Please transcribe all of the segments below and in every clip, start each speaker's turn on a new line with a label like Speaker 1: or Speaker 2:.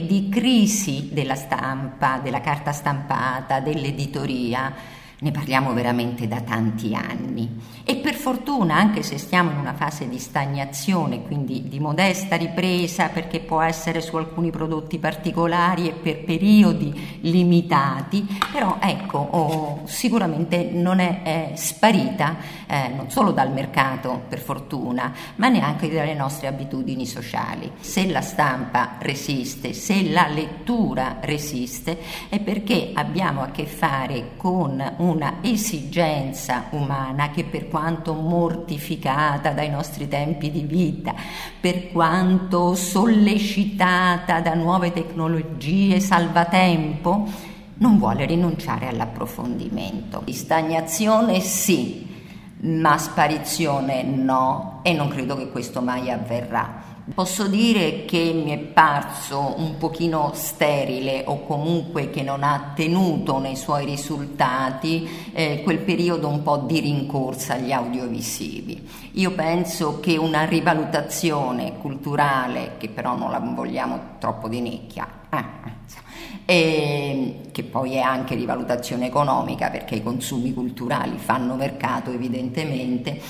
Speaker 1: di crisi della stampa, della carta stampata, dell'editoria, ne parliamo veramente da tanti anni e per fortuna, anche se stiamo in una fase di stagnazione, quindi di modesta ripresa, perché può essere su alcuni prodotti particolari e per periodi limitati, però ecco, sicuramente non è sparita non solo dal mercato, per fortuna, ma neanche dalle nostre abitudini sociali. Se la stampa resiste, se la lettura resiste, è perché abbiamo a che fare con una esigenza umana che, per quanto mortificata dai nostri tempi di vita, per quanto sollecitata da nuove tecnologie salvatempo, non vuole rinunciare all'approfondimento. Stagnazione sì, ma sparizione no, e non credo che questo mai avverrà. Posso dire che mi è parso un pochino sterile, o comunque che non ha tenuto nei suoi risultati quel periodo un po' di rincorsa agli audiovisivi. Io penso che una rivalutazione culturale, che però non la vogliamo troppo di nicchia, che poi è anche rivalutazione economica, perché i consumi culturali fanno mercato evidentemente,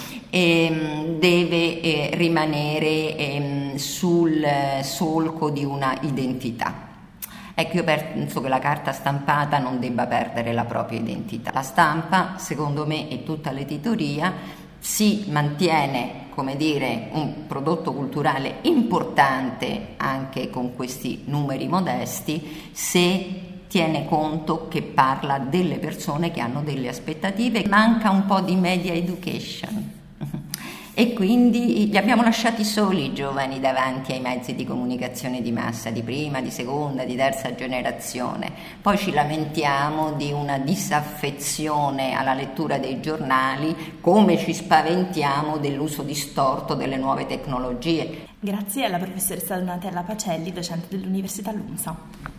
Speaker 1: deve rimanere sul solco di una identità. Ecco, io penso che la carta stampata non debba perdere la propria identità. La stampa, secondo me, e tutta l'editoria si mantiene, come dire, un prodotto culturale importante anche con questi numeri modesti, se tiene conto che parla delle persone che hanno delle aspettative. Manca un po' di media education e quindi li abbiamo lasciati soli i giovani davanti ai mezzi di comunicazione di massa di prima, di seconda, di terza generazione. Poi ci lamentiamo di una disaffezione alla lettura dei giornali, come ci spaventiamo dell'uso distorto delle nuove tecnologie.
Speaker 2: Grazie alla professoressa Donatella Pacelli, docente dell'Università LUMSA.